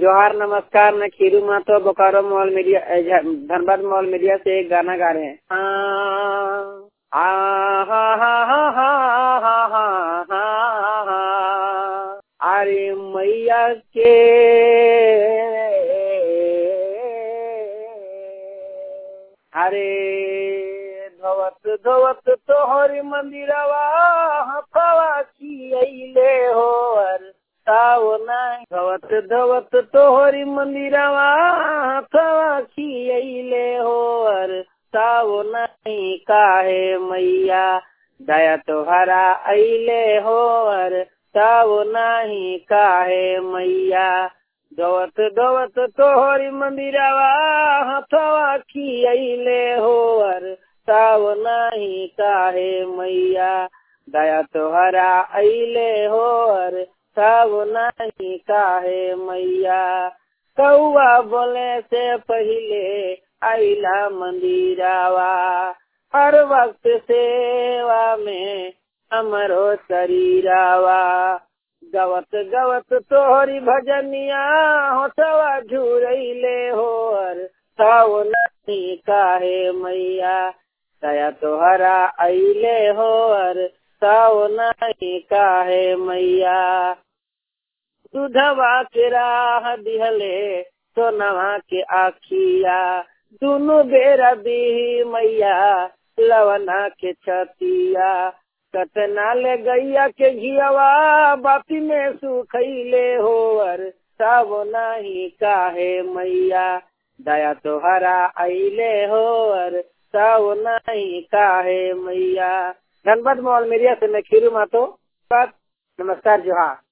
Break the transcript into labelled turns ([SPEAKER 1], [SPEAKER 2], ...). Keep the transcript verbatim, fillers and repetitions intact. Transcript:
[SPEAKER 1] जोहार नमस्कार। मैं Khiru Mahto Bokaro mall media Dhanbad mall media से एक गाना गा रहे हैं। हाँ, हाँ, हाँ, हाँ, हाँ, हाँ, हाँ, हाँ, हाँ, हाँ। अरे मैया के अरे धोवत धोवत तोहरी मंदिरवा हथवा खियैले हो अर ताओ नहीं धवत धवत तोहरी मंदिरवा हथवा खियैले हो अर ताओ नहीं काहे मैया दया तोहरा अइले हो अर ताओ नहीं काहे मैया धवत धवत तोहरी मंदिरवा हथवा खियैले हो अर ताओ नहीं काहे मैया दया तोहरा अइले हो अर तब नहीं काहे मैया कौआ बोले से पहले आइला मंदिरावा हर वक्त सेवा में हमरो शरीरावा गवत गवत तोहरी भजनिया होठवा झुरैले हो अर तब नहीं काहे मैया दया तोहरा अइले हो अर ताओ नहीं काहे मैया दूधवा के राह दिहले सोनवा के आखिया दोनों बेरा दी मैया लवना के छतिया कतना ले गैया के घियावा बाती में सुखैले हो अर तब नहीं काहे मैया दया तोहरा अइले हो अर तब नहीं काहे मैया। धनबाद मॉल मीडिया से मैं खीरू मातो। नमस्कार जोहार।